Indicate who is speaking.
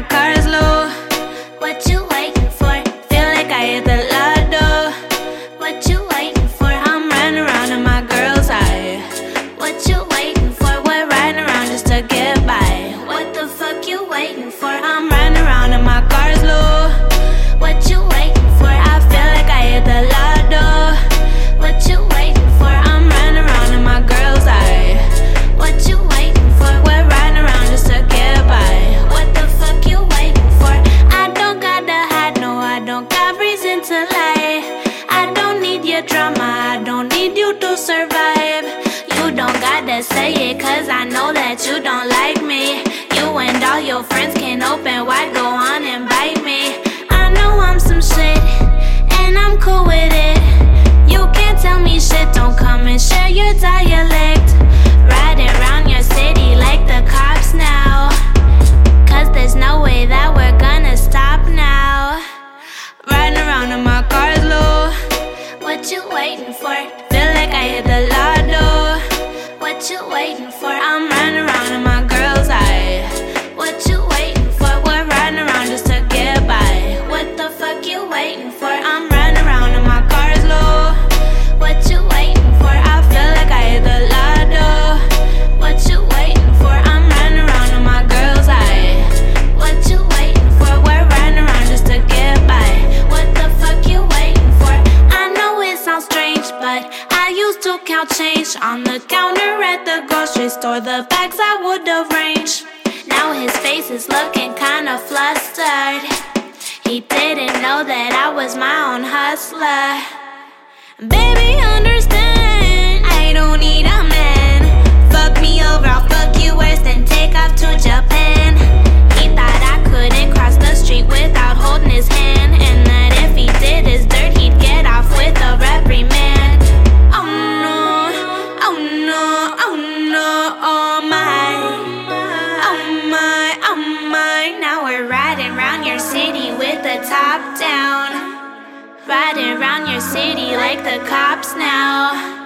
Speaker 1: car's low. What you waiting for? Feel like I hit the lotto. What you waiting for? I'm running around in my girl's eye. What you waiting for? We're riding around just to get by. What the fuck you waiting for? I'm running around in my car's low. What you waiting for? I feel like I hit the lotto. What you waiting for? I'm running around in my girl's eye. What you waiting for? We're riding around just to get by. What the fuck you waiting for? I don't gotta hide, no, I don't got reason to lie. I don't need your drama, I don't need you to survive. You don't gotta say it, cause I know that you don't like me. You and all your friends can open wide, go on and bite me. I know I'm some shit, and I'm cool with it. You can't tell me shit, don't come and share your dialect. Riding around your city like the cops now, cause there's no way that we're gonna stop now. Riding around in my car's low. What you waiting for? Feel like I hit the lotto. What you waiting for? I'm running around in my girl's eye. What you waiting for? We're riding around just to get by. What the fuck you waiting for? I'm running around in my car's low. What you waiting for? I feel like I hit the lotto. What you waiting for? I'm running around in my girl's eye. What you waiting for? We're riding around just to get by. What the fuck you waiting for? I know it sounds strange, but I used to count change on the counter at the grocery store, the bags I would arrange. Now his face is looking kinda flustered. He didn't know that I was my own hustler. Baby, understand, I don't need a man. Fuck me over, I'll fuck you worse, then take off to Japan. He thought I couldn't cross the street without holding his hand, and that if he did his dirt, he'd get off with a reprimand. Oh no, oh no, oh no, oh my, oh my, oh my. Now we're riding around your city with the top down. Riding around your city like the cops now.